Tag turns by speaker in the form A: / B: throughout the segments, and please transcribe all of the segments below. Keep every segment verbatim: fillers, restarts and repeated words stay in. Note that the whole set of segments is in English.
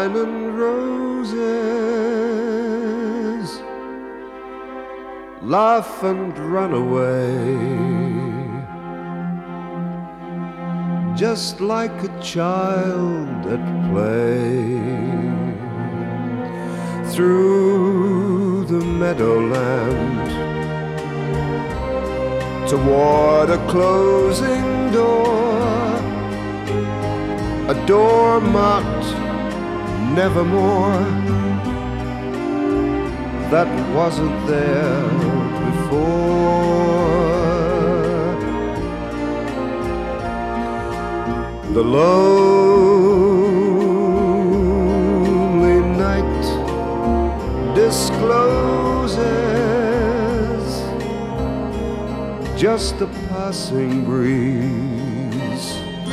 A: wine and roses, laugh and run away, just like a child at play, through the meadowland, toward a closing door, a door marked nevermore, that wasn't there before. The lonely night discloses just a passing breeze,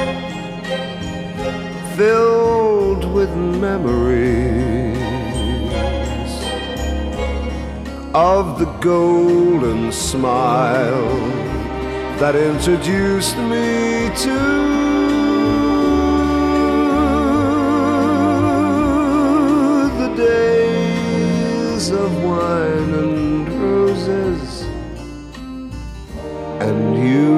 A: filled with memories of the golden smile that introduced me to the days of wine and roses and you.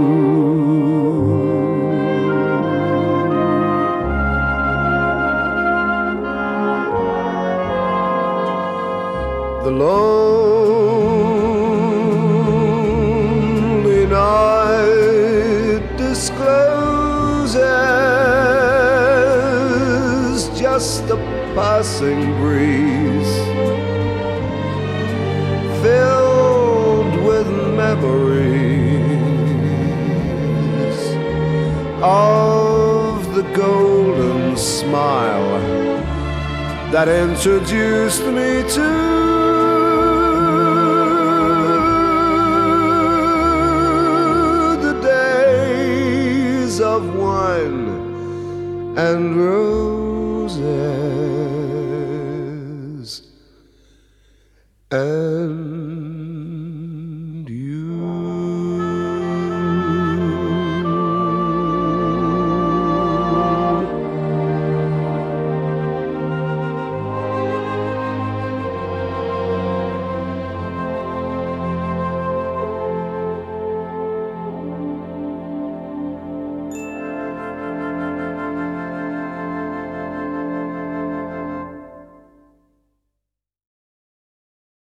A: The lonely night discloses just a passing breeze, filled with memories of the golden smile that introduced me to of wine and roses and